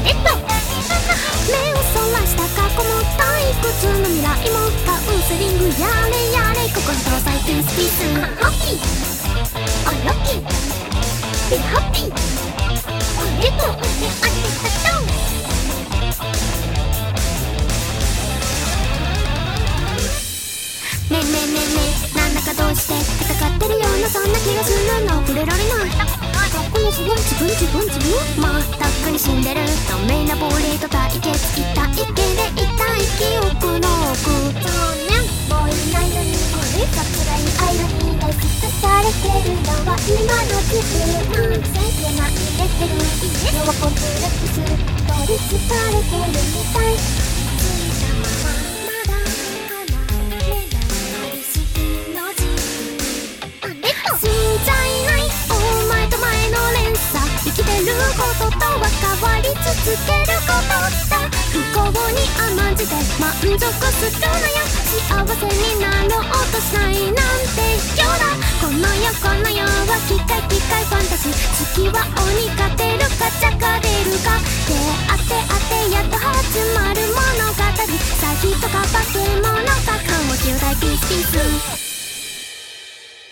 れっと目をそらした過去も退屈の未来もカウンセリングやれやれ心搭載ピースピースハッピーあラッキービハッピーあれっとありがとうねえねえねえねえなんだかどうして戦ってるようなそんな気がするの触れられないこのすごい自分まったくに死んでる透明な氷と対決痛い毛で痛い記憶の奥そうねもういないのにこれが辛いアイロニーが映されてるのは今の自分先生が入れてる家のコンプレックス取りつかれてるみたいこととは変わり続けることだ不幸に甘んじて満足するなよ幸せになろうとしないなんてよだこの世は機械ファンタジー月は鬼が出るかジャが出るかであってやっと始まる物語詐欺とか化け物か看護師大ピースピース